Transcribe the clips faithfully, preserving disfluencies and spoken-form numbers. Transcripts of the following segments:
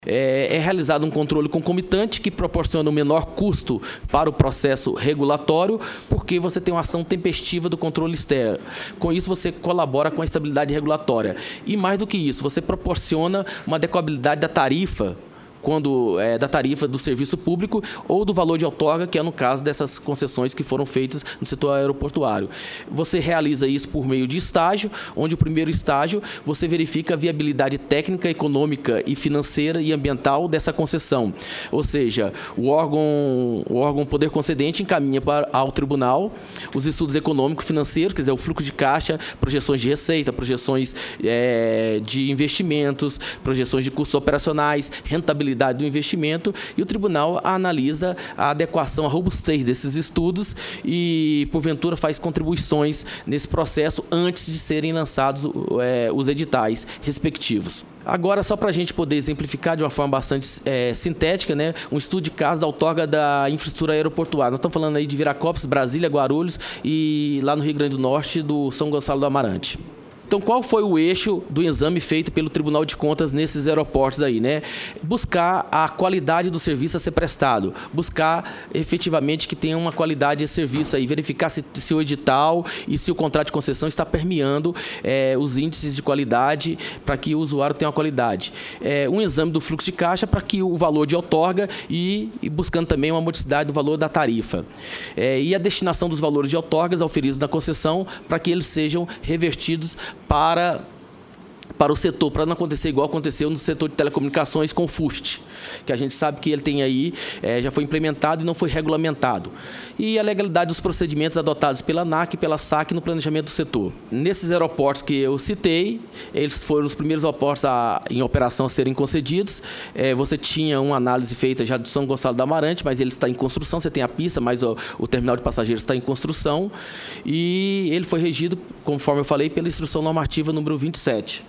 É, é realizado um controle concomitante que proporciona um menor custo para o processo regulatório, porque você tem uma ação tempestiva do controle externo. Com isso, você colabora com a estabilidade regulatória. E mais do que isso, você proporciona uma adequabilidade da tarifa, quando é, da tarifa do serviço público ou do valor de outorga, que é no caso dessas concessões que foram feitas no setor aeroportuário. Você realiza isso por meio de estágio, onde o primeiro estágio você verifica a viabilidade técnica, econômica e financeira e ambiental dessa concessão. Ou seja, o órgão, o órgão poder concedente encaminha para, ao tribunal os estudos econômicos, financeiros, quer dizer, o fluxo de caixa, projeções de receita, projeções é, de investimentos, projeções de custos operacionais, rentabilidade do investimento, e o tribunal analisa a adequação, a robustez desses estudos e, porventura, faz contribuições nesse processo antes de serem lançados é, os editais respectivos. Agora, só para a gente poder exemplificar de uma forma bastante é, sintética, né, um estudo de caso da outorga da infraestrutura aeroportuária. Nós estamos falando aí de Viracopos, Brasília, Guarulhos e lá no Rio Grande do Norte, do São Gonçalo do Amarante. Então, qual foi o eixo do exame feito pelo Tribunal de Contas nesses aeroportos aí, né? Buscar a qualidade do serviço a ser prestado, buscar efetivamente que tenha uma qualidade de serviço aí, verificar se, se o edital e se o contrato de concessão está permeando é, os índices de qualidade para que o usuário tenha uma qualidade. É, um exame do fluxo de caixa para que o valor de outorga e, e buscando também uma modicidade do valor da tarifa. É, e a destinação dos valores de outorgas auferidos na concessão para que eles sejam revertidos para, para o setor, para não acontecer igual aconteceu no setor de telecomunicações com o FUST, que a gente sabe que ele tem aí, é, já foi implementado e não foi regulamentado. E a legalidade dos procedimentos adotados pela ANAC e pela SAC no planejamento do setor. Nesses aeroportos que eu citei, eles foram os primeiros aeroportos a, em operação a serem concedidos. É, você tinha uma análise feita já de São Gonçalo do Amarante, mas ele está em construção, você tem a pista, mas o, o terminal de passageiros está em construção. E ele foi regido, conforme eu falei, pela Instrução Normativa número vinte e sete.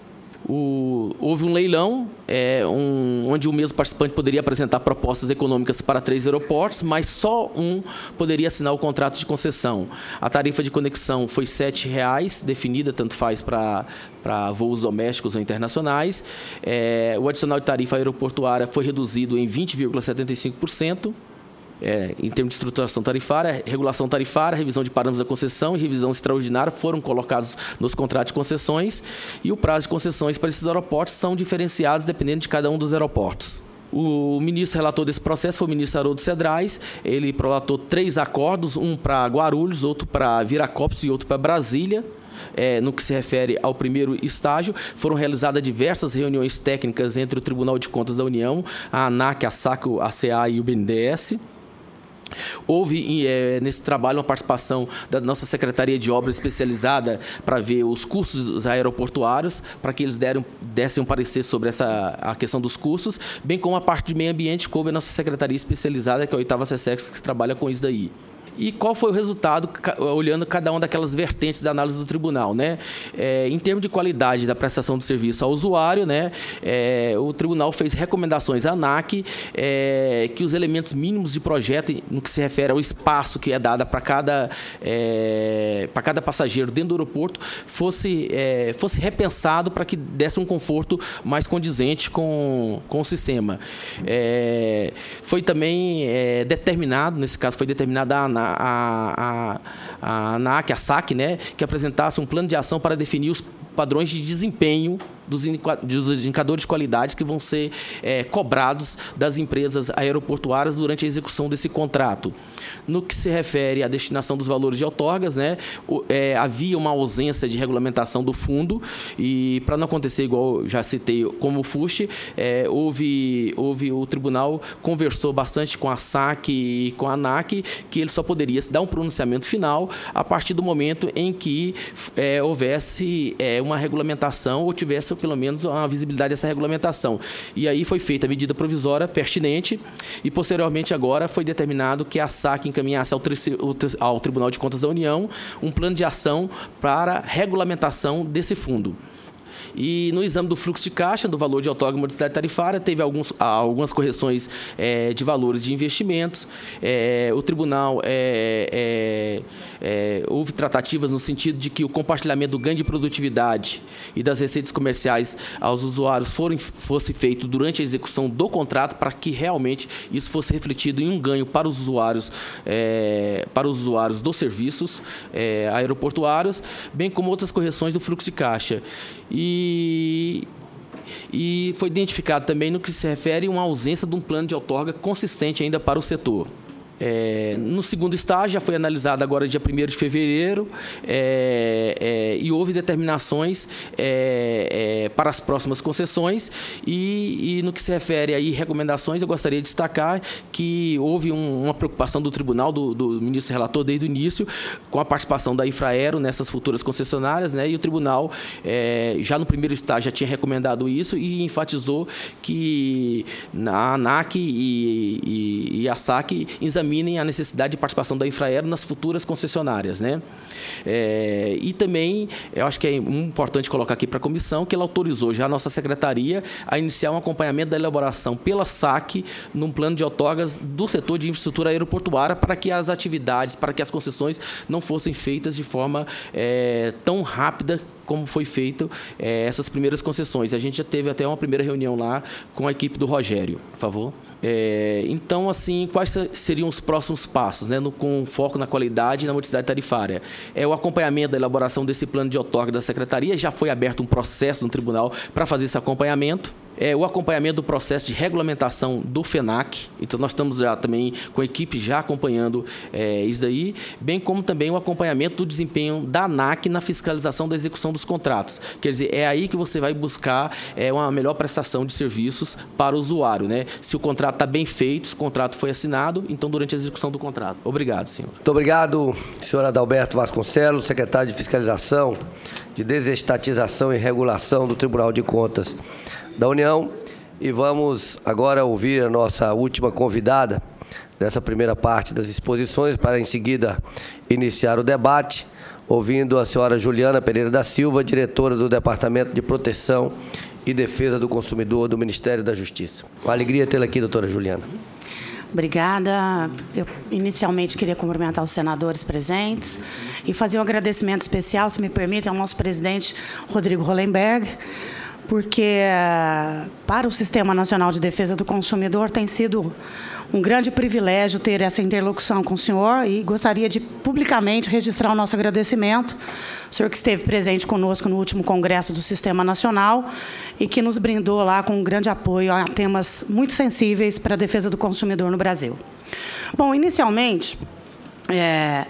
O, houve um leilão, é, um, onde o mesmo participante poderia apresentar propostas econômicas para três aeroportos, mas só um poderia assinar o contrato de concessão. A tarifa de conexão foi sete reais, definida, tanto faz para para voos domésticos ou internacionais. É, o adicional de tarifa aeroportuária foi reduzido em vinte vírgula setenta e cinco por cento. É, em termos de estruturação tarifária, regulação tarifária, revisão de parâmetros da concessão e revisão extraordinária foram colocados nos contratos de concessões, e o prazo de concessões para esses aeroportos são diferenciados dependendo de cada um dos aeroportos. O ministro relator desse processo foi o ministro Haroldo Cedrais. Ele prolatou três acordos, um para Guarulhos, outro para Viracopos e outro para Brasília. É, no que se refere ao primeiro estágio, foram realizadas diversas reuniões técnicas entre o Tribunal de Contas da União, a ANAC, a SAC, a C A e o B N D E S. Houve é, nesse trabalho uma participação da nossa Secretaria de Obras especializada para ver os custos aeroportuários, para que eles deram, dessem um parecer sobre essa, a questão dos custos, bem como a parte de meio ambiente, coube a nossa Secretaria especializada, que é a oitava SESEX, que trabalha com isso daí. E qual foi o resultado, olhando cada uma daquelas vertentes da análise do tribunal, né? É, em termos de qualidade da prestação de serviço ao usuário, né? É, o tribunal fez recomendações à ANAC, é, que os elementos mínimos de projeto, no que se refere ao espaço que é dado para cada, é, para cada passageiro dentro do aeroporto, fosse, é, fosse repensado para que desse um conforto mais condizente com, com o sistema. É, foi também é, determinado, nesse caso foi determinada a ANAC, A, a, a ANAC, a SAC, né, que apresentasse um plano de ação para definir os padrões de desempenho dos indicadores de qualidade que vão ser é, cobrados das empresas aeroportuárias durante a execução desse contrato. No que se refere à destinação dos valores de outorgas, né, é, havia uma ausência de regulamentação do fundo e, para não acontecer igual já citei como o FUST, é, houve, houve o tribunal conversou bastante com a SAC e com a ANAC, que ele só poderia dar um pronunciamento final a partir do momento em que é, houvesse é, uma regulamentação ou tivesse pelo menos uma visibilidade dessa regulamentação. E aí foi feita a medida provisória pertinente e, posteriormente, agora foi determinado que a SAC encaminhasse ao, tri ao Tribunal de Contas da União um plano de ação para regulamentação desse fundo. E no exame do fluxo de caixa, do valor de outorga e modicidade tarifária, teve alguns, algumas correções é, de valores de investimentos. É, o tribunal é, é, é, houve tratativas no sentido de que o compartilhamento do ganho de produtividade e das receitas comerciais aos usuários forem, fosse feito durante a execução do contrato, para que realmente isso fosse refletido em um ganho para os usuários, é, para os usuários dos serviços é, aeroportuários, bem como outras correções do fluxo de caixa. E, e foi identificado também, no que se refere, uma ausência de um plano de outorga consistente ainda para o setor. É, no segundo estágio, já foi analisado agora dia primeiro de fevereiro é, é, e houve determinações é, é, para as próximas concessões e, e no que se refere aí recomendações, eu gostaria de destacar que houve um, uma preocupação do tribunal, do, do ministro relator desde o início, com a participação da Infraero nessas futuras concessionárias, né, e o tribunal é, já no primeiro estágio já tinha recomendado isso e enfatizou que a ANAC e, e, e a SAC examinam a necessidade de participação da Infraero nas futuras concessionárias, né? É, e também, eu acho que é importante colocar aqui para a comissão que ela autorizou já a nossa secretaria a iniciar um acompanhamento da elaboração pela SAC num plano de outorgas do setor de infraestrutura aeroportuária, para que as atividades, para que as concessões não fossem feitas de forma é, tão rápida como foi feito é, essas primeiras concessões. A gente já teve até uma primeira reunião lá com a equipe do Rogério, por favor. É, então, assim, quais seriam os próximos passos, né, no, com foco na qualidade e na modicidade tarifária? É o acompanhamento da elaboração desse plano de outorga da Secretaria, já foi aberto um processo no tribunal para fazer esse acompanhamento. É, o acompanhamento do processo de regulamentação do FENAC, então nós estamos já também com a equipe já acompanhando é, isso daí, bem como também o acompanhamento do desempenho da ANAC na fiscalização da execução dos contratos. Quer dizer, é aí que você vai buscar é, uma melhor prestação de serviços para o usuário, né? Se o contrato está bem feito, se o contrato foi assinado, então durante a execução do contrato. Obrigado, senhor. Muito obrigado, senhor Adalberto Vasconcelos, secretário de Fiscalização, de Desestatização e Regulação do Tribunal de Contas da União. E vamos agora ouvir a nossa última convidada dessa primeira parte das exposições, para em seguida iniciar o debate, ouvindo a senhora Juliana Pereira da Silva, diretora do Departamento de Proteção e Defesa do Consumidor do Ministério da Justiça. Com alegria tê-la aqui, doutora Juliana. Obrigada. Eu inicialmente queria cumprimentar os senadores presentes e fazer um agradecimento especial, se me permite, ao nosso presidente Rodrigo Hollenberg, porque para o Sistema Nacional de Defesa do Consumidor tem sido um grande privilégio ter essa interlocução com o senhor, e gostaria de publicamente registrar o nosso agradecimento. O senhor que esteve presente conosco no último congresso do Sistema Nacional e que nos brindou lá com um grande apoio a temas muito sensíveis para a defesa do consumidor no Brasil. Bom, inicialmente, é,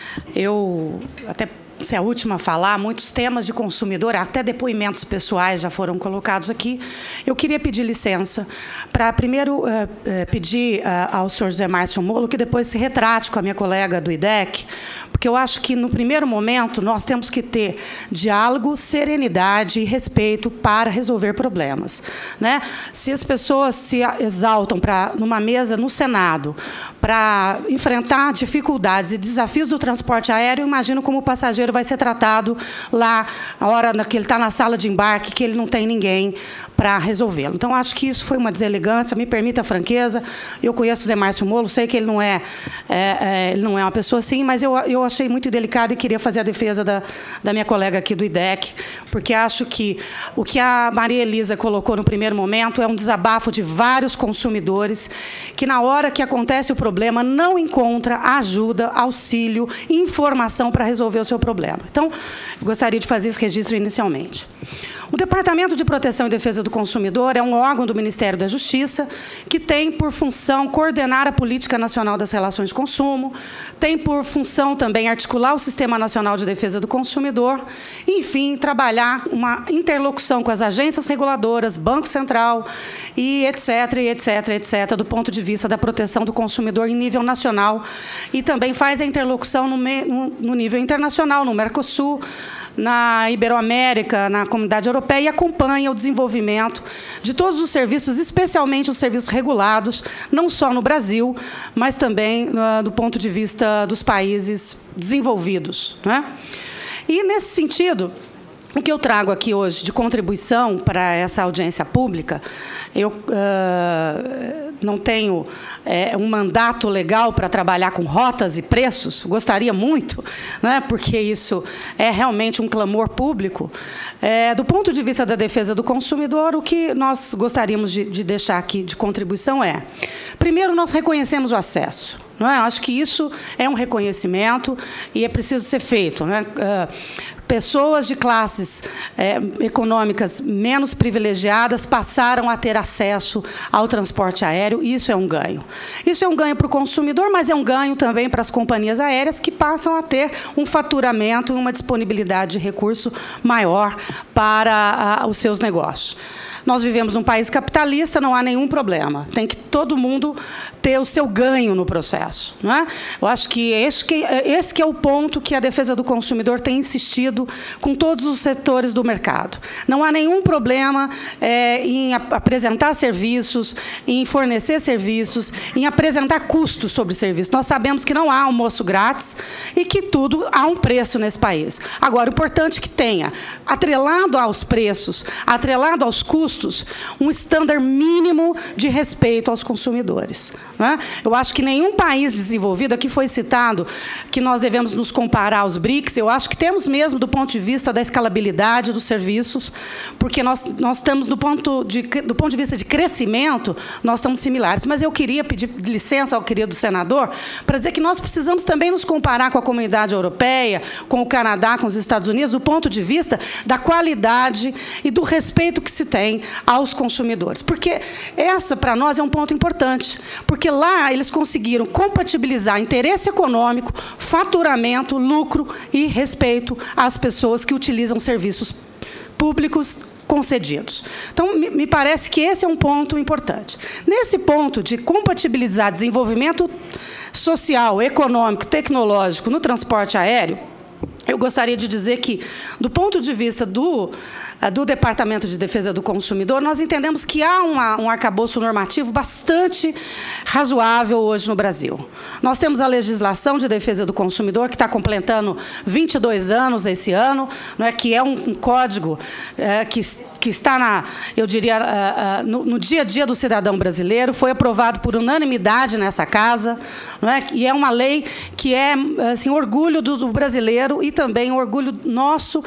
eu até... se é a última a falar, muitos temas de consumidor, até depoimentos pessoais já foram colocados aqui. Eu queria pedir licença para, primeiro, uh, uh, pedir uh, ao senhor José Márcio Molo que depois se retrate com a minha colega do I D E C, porque eu acho que, no primeiro momento, nós temos que ter diálogo, serenidade e respeito para resolver problemas, né? Se as pessoas se exaltam pra, numa mesa no Senado para enfrentar dificuldades e desafios do transporte aéreo, eu imagino como o passageiro vai ser tratado lá, a hora que ele está na sala de embarque, que ele não tem ninguém para resolvê-lo. Então, acho que isso foi uma deselegância, me permita a franqueza. Eu conheço o Zé Márcio Molo, sei que ele não é, é, é, ele não é uma pessoa assim, mas eu, eu achei muito delicado e queria fazer a defesa da, da minha colega aqui do I D E C, porque acho que o que a Maria Elisa colocou no primeiro momento é um desabafo de vários consumidores que, na hora que acontece o problema, não encontra ajuda, auxílio, informação para resolver o seu problema. Então, eu gostaria de fazer esse registro inicialmente. O Departamento de Proteção e Defesa do Consumidor é um órgão do Ministério da Justiça que tem por função coordenar a Política Nacional das Relações de Consumo, tem por função também articular o Sistema Nacional de Defesa do Consumidor, e, enfim, trabalhar uma interlocução com as agências reguladoras, Banco Central, e etc, etc, etc, do ponto de vista da proteção do consumidor em nível nacional, e também faz a interlocução no, me, no, no nível internacional, no Mercosul, na Iberoamérica, na Comunidade Europeia, e acompanha o desenvolvimento de todos os serviços, especialmente os serviços regulados, não só no Brasil, mas também uh, do ponto de vista dos países desenvolvidos, não é? E, nesse sentido, o que eu trago aqui hoje de contribuição para essa audiência pública, eu uh, não tenho é, um mandato legal para trabalhar com rotas e preços, gostaria muito, né, porque isso é realmente um clamor público. É, do ponto de vista da defesa do consumidor, o que nós gostaríamos de, de deixar aqui de contribuição é, primeiro, nós reconhecemos o acesso. Não é? Acho que isso é um reconhecimento e é preciso ser feito. Né? Uh, pessoas de classes é, econômicas menos privilegiadas passaram a ter acesso ao transporte aéreo, e isso é um ganho. Isso é um ganho para o consumidor, mas é um ganho também para as companhias aéreas, que passam a ter um faturamento e uma disponibilidade de recurso maior para uh, os seus negócios. Nós vivemos num país capitalista, não há nenhum problema. Tem que todo mundo ter o seu ganho no processo. Não é? Eu acho que esse, que esse que é o ponto que a defesa do consumidor tem insistido com todos os setores do mercado. Não há nenhum problema é, em ap apresentar serviços, em fornecer serviços, em apresentar custos sobre serviços. Nós sabemos que não há almoço grátis e que tudo há um preço nesse país. Agora, o importante é que tenha, atrelado aos preços, atrelado aos custos, um estándar mínimo de respeito aos consumidores. Né? Eu acho que nenhum país desenvolvido, aqui foi citado que nós devemos nos comparar aos BRICS, eu acho que temos mesmo do ponto de vista da escalabilidade dos serviços, porque nós, nós estamos, do ponto, de, do ponto de vista de crescimento, nós estamos similares. Mas eu queria pedir licença ao querido senador para dizer que nós precisamos também nos comparar com a comunidade europeia, com o Canadá, com os Estados Unidos, do ponto de vista da qualidade e do respeito que se tem aos consumidores. Porque essa, para nós, é um ponto importante. Porque lá eles conseguiram compatibilizar interesse econômico, faturamento, lucro e respeito às pessoas que utilizam serviços públicos concedidos. Então, me parece que esse é um ponto importante. Nesse ponto de compatibilizar desenvolvimento social, econômico, tecnológico no transporte aéreo, eu gostaria de dizer que, do ponto de vista do, do Departamento de Defesa do Consumidor, nós entendemos que há uma, um arcabouço normativo bastante razoável hoje no Brasil. Nós temos a legislação de defesa do consumidor, que está completando vinte e dois anos esse ano, não é, que é um, um código é, que, que está, na, eu diria, uh, uh, no, no dia a dia do cidadão brasileiro, foi aprovado por unanimidade nessa casa, não é, e é uma lei que é assim, orgulho do, do brasileiro e também um orgulho nosso uh,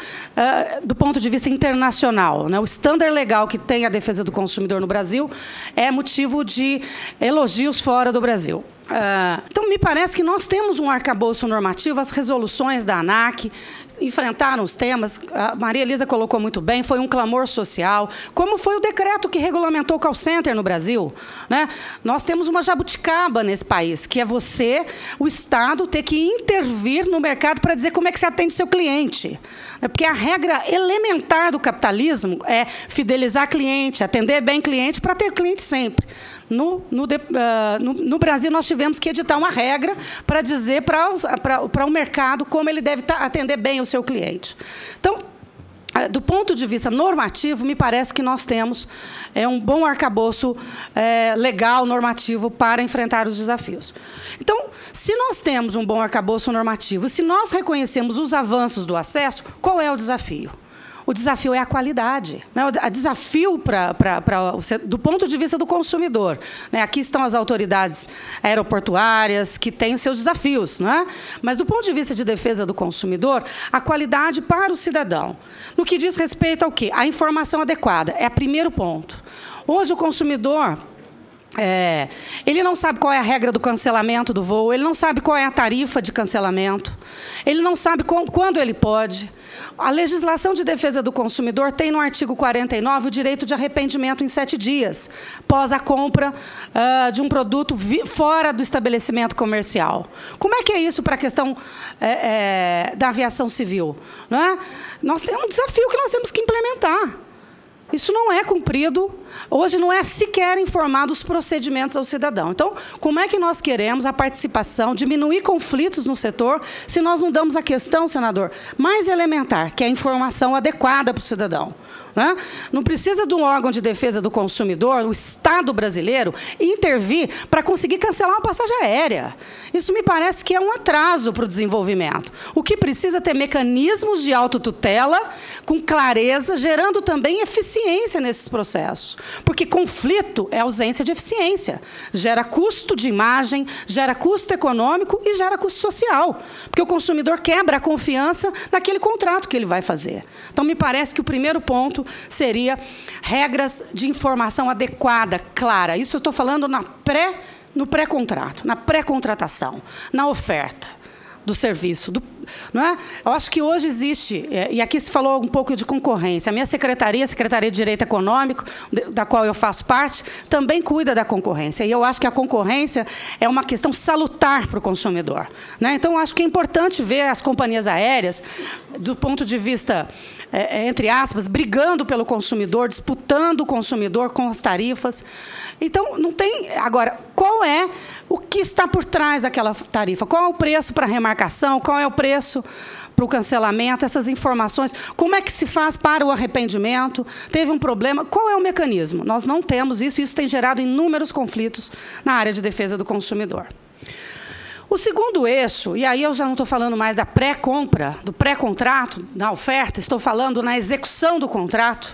do ponto de vista internacional. Né? O estándar legal que tem a defesa do consumidor no Brasil é motivo de elogios fora do Brasil. Uh, então, me parece que nós temos um arcabouço normativo, as resoluções da ANAC enfrentaram os temas, a Maria Elisa colocou muito bem, foi um clamor social, como foi o decreto que regulamentou o call center no Brasil. Né? Nós temos uma jabuticaba nesse país, que é você, o Estado, ter que intervir no mercado para dizer como é que você atende seu cliente. Porque a regra elementar do capitalismo é fidelizar cliente, atender bem cliente para ter cliente sempre. No, no, uh, no, no Brasil, nós tivemos que editar uma regra para dizer para o mercado como ele deve atender bem o seu cliente. Então, do ponto de vista normativo, me parece que nós temos é, um bom arcabouço é, legal, normativo, para enfrentar os desafios. Então, se nós temos um bom arcabouço normativo, se nós reconhecemos os avanços do acesso, qual é o desafio? O desafio é a qualidade. Né? O desafio pra, pra, pra, do ponto de vista do consumidor. Né? Aqui estão as autoridades aeroportuárias, que têm os seus desafios. Né? Mas, do ponto de vista de defesa do consumidor, a qualidade para o cidadão. No que diz respeito ao quê? A informação adequada. É o primeiro ponto. Hoje, o consumidor... É, ele não sabe qual é a regra do cancelamento do voo, ele não sabe qual é a tarifa de cancelamento, ele não sabe com, quando ele pode. A legislação de defesa do consumidor tem no artigo quarenta e nove o direito de arrependimento em sete dias, após a compra uh, de um produto vi, fora do estabelecimento comercial. Como é que é isso para a questão é, é, da aviação civil? Não é? Nós temos um desafio que nós temos que implementar. Isso não é cumprido, hoje não é sequer informado os procedimentos ao cidadão. Então, como é que nós queremos a participação, diminuir conflitos no setor, se nós não damos a questão, senador, mais elementar, que é a informação adequada para o cidadão? Né? Não precisa de um órgão de defesa do consumidor, o Estado brasileiro, intervir para conseguir cancelar uma passagem aérea. Isso me parece que é um atraso para o desenvolvimento. O que precisa é ter mecanismos de autotutela com clareza, gerando também eficiência nesses processos. Porque conflito é ausência de eficiência. Gera custo de imagem, gera custo econômico e gera custo social. Porque o consumidor quebra a confiança naquele contrato que ele vai fazer. Então, me parece que o primeiro ponto seria regras de informação adequada, clara. Isso eu estou falando na pré, no pré-contrato, na pré-contratação, na oferta do serviço. Do, não é? Eu acho que hoje existe, e aqui se falou um pouco de concorrência. A minha secretaria, a Secretaria de Direito Econômico, da qual eu faço parte, também cuida da concorrência. E eu acho que a concorrência é uma questão salutar para o consumidor. Né? Então, eu acho que é importante ver as companhias aéreas, do ponto de vista, é, entre aspas, brigando pelo consumidor, disputando o consumidor com as tarifas. Então, não tem... Agora, qual é o que está por trás daquela tarifa? Qual é o preço para a remarcação? Qual é o preço para o cancelamento? Essas informações. Como é que se faz para o arrependimento? Teve um problema? Qual é o mecanismo? Nós não temos isso. Isso tem gerado inúmeros conflitos na área de defesa do consumidor. O segundo eixo, e aí eu já não estou falando mais da pré-compra, do pré-contrato, da oferta, estou falando na execução do contrato.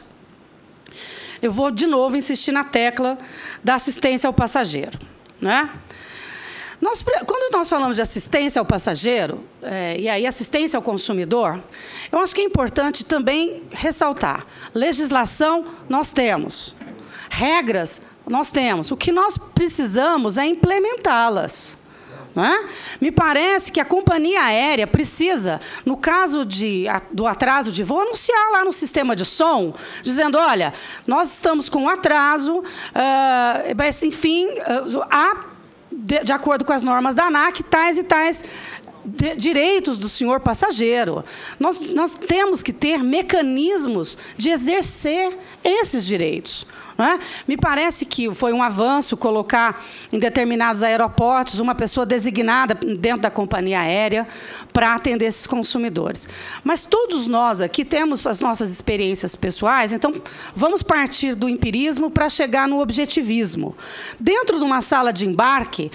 Eu vou, de novo, insistir na tecla da assistência ao passageiro. Né? Nós, quando nós falamos de assistência ao passageiro, é, e aí assistência ao consumidor, eu acho que é importante também ressaltar. Legislação, nós temos. Regras, nós temos. O que nós precisamos é implementá-las. Não é? Me parece que a companhia aérea precisa, no caso de, do atraso de voo, anunciar lá no sistema de som, dizendo, olha, nós estamos com atraso, uh, mas, enfim, uh, há, de, de acordo com as normas da ANAC, tais e tais de, direitos do senhor passageiro. Nós, nós temos que ter mecanismos de exercer esses direitos. Não é? Me parece que foi um avanço colocar em determinados aeroportos uma pessoa designada dentro da companhia aérea para atender esses consumidores. Mas todos nós aqui temos as nossas experiências pessoais, então vamos partir do empirismo para chegar no objetivismo. Dentro de uma sala de embarque,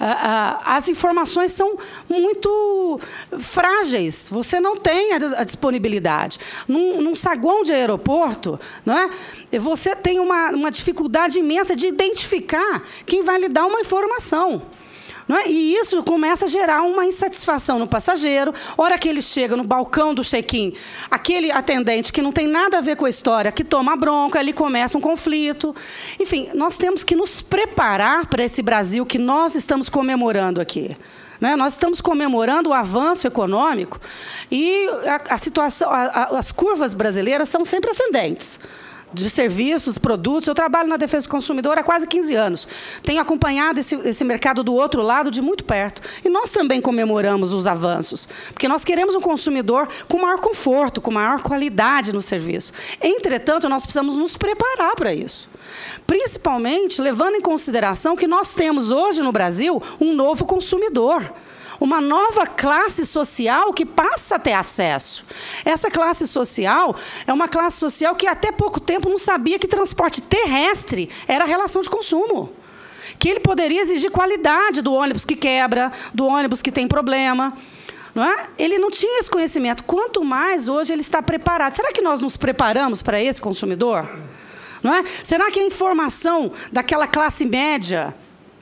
as informações são muito frágeis, você não tem a disponibilidade. Num, num saguão de aeroporto, não é? Você tem uma, uma dificuldade imensa de identificar quem vai lhe dar uma informação. Não é? E isso começa a gerar uma insatisfação no passageiro. A hora que ele chega no balcão do check-in, aquele atendente que não tem nada a ver com a história, que toma a bronca, ali começa um conflito. Enfim, nós temos que nos preparar para esse Brasil que nós estamos comemorando aqui. Né? Nós estamos comemorando o avanço econômico e a, a situação, a, a, as curvas brasileiras são sempre ascendentes. De serviços, produtos. Eu trabalho na defesa do consumidor há quase quinze anos. Tenho acompanhado esse, esse mercado do outro lado de muito perto. E nós também comemoramos os avanços, porque nós queremos um consumidor com maior conforto, com maior qualidade no serviço. Entretanto, nós precisamos nos preparar para isso. Principalmente levando em consideração que nós temos hoje no Brasil um novo consumidor. Uma nova classe social que passa a ter acesso. Essa classe social é uma classe social que até pouco tempo não sabia que transporte terrestre era relação de consumo. Que ele poderia exigir qualidade do ônibus que quebra, do ônibus que tem problema. Não é? Ele não tinha esse conhecimento. Quanto mais hoje ele está preparado. Será que nós nos preparamos para esse consumidor? Não é? Será que a informação daquela classe média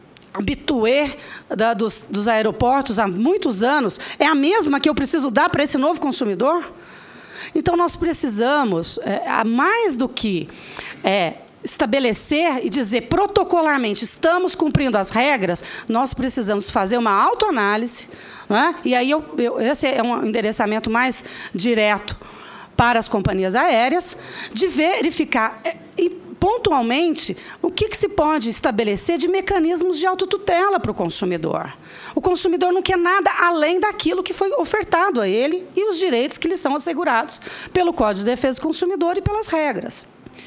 habitué da, dos, dos aeroportos há muitos anos é a mesma que eu preciso dar para esse novo consumidor? Então, nós precisamos, é, mais do que é, estabelecer e dizer protocolarmente estamos cumprindo as regras, nós precisamos fazer uma autoanálise, não é? E aí eu, eu, esse é um endereçamento mais direto para as companhias aéreas, de verificar e, pontualmente o que, que se pode estabelecer de mecanismos de autotutela para o consumidor. O consumidor não quer nada além daquilo que foi ofertado a ele e os direitos que lhe são assegurados pelo Código de Defesa do Consumidor e pelas regras.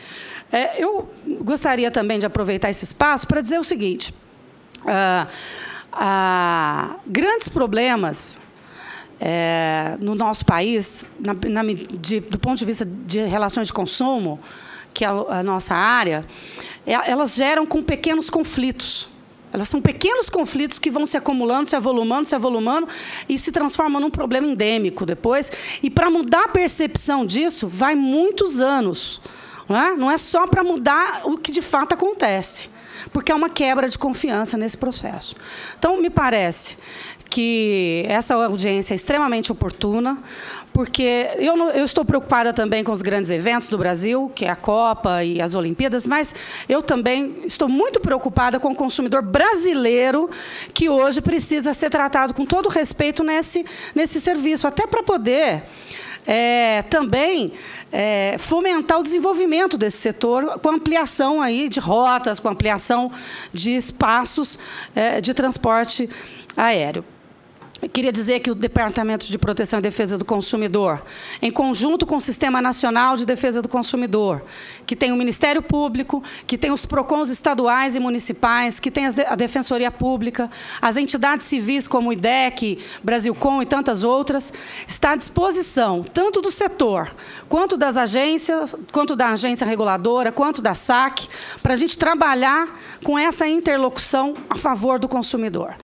É, eu gostaria também de aproveitar esse espaço para dizer o seguinte. Ah, ah, grandes problemas é, no nosso país, na, na, de, do ponto de vista de relações de consumo, que é a, a nossa área, é, elas geram com pequenos conflitos. Elas são pequenos conflitos que vão se acumulando, se avolumando, se avolumando e se transformam num problema endêmico depois. E, para mudar a percepção disso, vai muitos anos. Não é, não é só para mudar o que, de fato, acontece, porque é uma quebra de confiança nesse processo. Então, me parece que essa audiência é extremamente oportuna, porque eu, não, eu estou preocupada também com os grandes eventos do Brasil, que é a Copa e as Olimpíadas, mas eu também estou muito preocupada com o consumidor brasileiro, que hoje precisa ser tratado com todo respeito nesse, nesse serviço, até para poder é, também é, fomentar o desenvolvimento desse setor com ampliação aí de rotas, com ampliação de espaços é, de transporte aéreo. Eu queria dizer que o Departamento de Proteção e Defesa do Consumidor, em conjunto com o Sistema Nacional de Defesa do Consumidor, que tem o Ministério Público, que tem os PROCONs estaduais e municipais, que tem a Defensoria Pública, as entidades civis como o I D E C, Brasilcom e tantas outras, está à disposição, tanto do setor, quanto das agências, quanto da agência reguladora, quanto da S A C, para a gente trabalhar com essa interlocução a favor do consumidor.